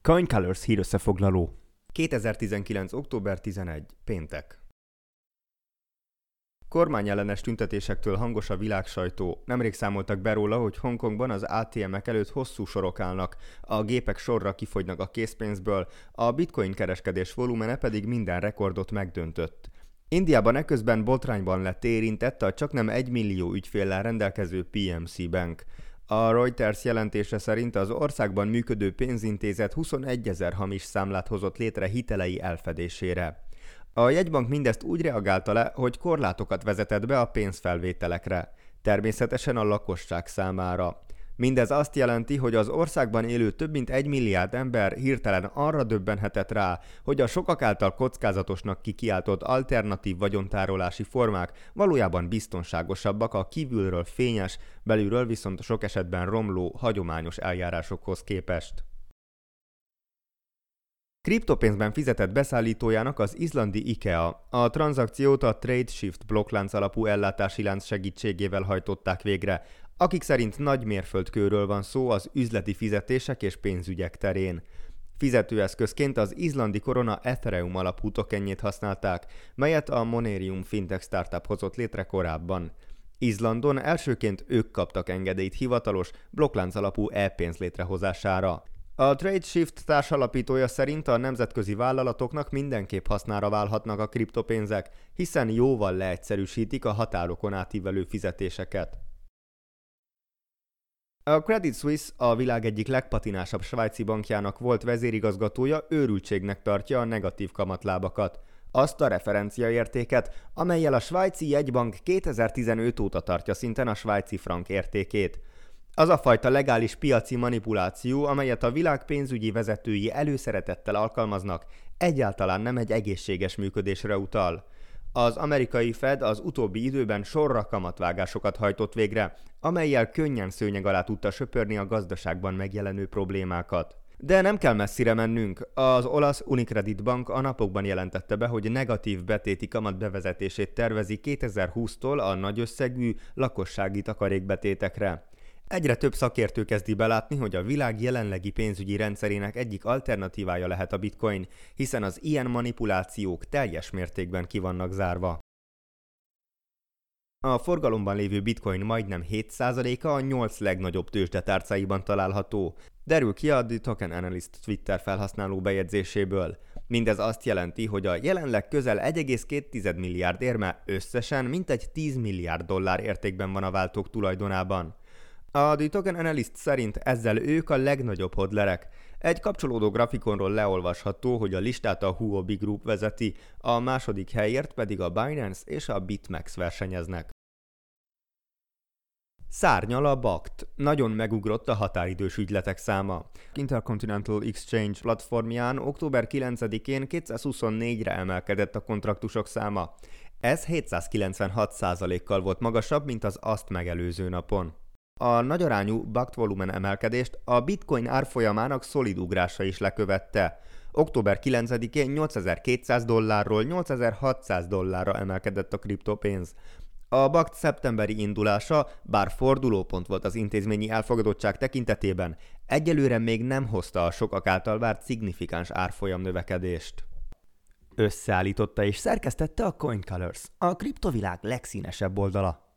Coin Colors hírösszefoglaló. 2019. október 11. péntek. Kormányellenes tüntetésektől hangos a világsajtó. Nemrég számoltak be róla, hogy Hongkongban az ATM-ek előtt hosszú sorok állnak, a gépek sorra kifogynak a készpénzből, a bitcoin kereskedés volumene pedig minden rekordot megdöntött. Indiában eközben botrányban lett érintett a csaknem 1 millió ügyféllel rendelkező PNC Bank. A Reuters jelentése szerint az országban működő pénzintézet 21 000 hamis számlát hozott létre hitelei elfedésére. A jegybank mindezt úgy reagálta le, hogy korlátokat vezetett be a pénzfelvételekre, természetesen a lakosság számára. Mindez azt jelenti, hogy az országban élő több mint 1 milliárd ember hirtelen arra döbbenhetett rá, hogy a sokak által kockázatosnak kikiáltott alternatív vagyontárolási formák valójában biztonságosabbak a kívülről fényes, belülről viszont sok esetben romló, hagyományos eljárásokhoz képest. Kriptopénzben fizetett beszállítójának az izlandi IKEA a tranzakciót a TradeShift blokklánc alapú ellátási lánc segítségével hajtották végre, akik szerint nagy mérföldkőről van szó az üzleti fizetések és pénzügyek terén. Fizetőeszközként az izlandi korona Ethereum alapú tokenjét használták, melyet a Monerium fintech startup hozott létre korábban. Izlandon elsőként ők kaptak engedélyt hivatalos blokklánc alapú e-pénz létrehozására. A TradeShift társalapítója szerint a nemzetközi vállalatoknak mindenképp hasznára válhatnak a kriptopénzek, hiszen jóval leegyszerűsítik a határokon átívelő fizetéseket. A Credit Suisse, a világ egyik legpatinásabb svájci bankjának volt vezérigazgatója őrültségnek tartja a negatív kamatlábakat, azt a referenciaértéket, amellyel a svájci jegybank 2015 óta tartja szinten a svájci frank értékét. Az a fajta legális piaci manipuláció, amelyet a világ pénzügyi vezetői előszeretettel alkalmaznak, egyáltalán nem egy egészséges működésre utal. Az amerikai Fed az utóbbi időben sorra kamatvágásokat hajtott végre, amellyel könnyen szőnyeg alá tudta söpörni a gazdaságban megjelenő problémákat. De nem kell messzire mennünk. Az olasz Unicredit Bank a napokban jelentette be, hogy negatív betéti kamat bevezetését tervezi 2020-tól a nagy összegű lakossági takarékbetétekre. Egyre több szakértő kezdi belátni, hogy a világ jelenlegi pénzügyi rendszerének egyik alternatívája lehet a bitcoin, hiszen az ilyen manipulációk teljes mértékben ki vannak zárva. A forgalomban lévő bitcoin majdnem 7%-a a 8 legnagyobb tőzsdetárcáiban található, derül ki a The Token Analyst Twitter felhasználó bejegyzéséből. Mindez azt jelenti, hogy a jelenleg közel 1,2 milliárd érme összesen mintegy 10 milliárd dollár értékben van a váltók tulajdonában. A The Token Analyst szerint ezzel ők a legnagyobb hodlerek. Egy kapcsolódó grafikonról leolvasható, hogy a listát a Huobi Group vezeti, a második helyért pedig a Binance és a BitMEX versenyeznek. Szárnyal a BACT. Nagyon megugrott a határidős ügyletek száma. Intercontinental Exchange platformján október 9-én 224-re emelkedett a kontraktusok száma. Ez 796%-kal volt magasabb, mint az azt megelőző napon. A nagyarányú BACT volumen emelkedést a bitcoin árfolyamának szolid ugrása is lekövette. Október 9-én $8200-ról $8600-ra emelkedett a kriptopénz. A BACT szeptemberi indulása, bár fordulópont volt az intézményi elfogadottság tekintetében, egyelőre még nem hozta a sokak által várt szignifikáns árfolyam növekedést. Összeállította és szerkesztette a Coin Colors, a kriptovilág legszínesebb oldala.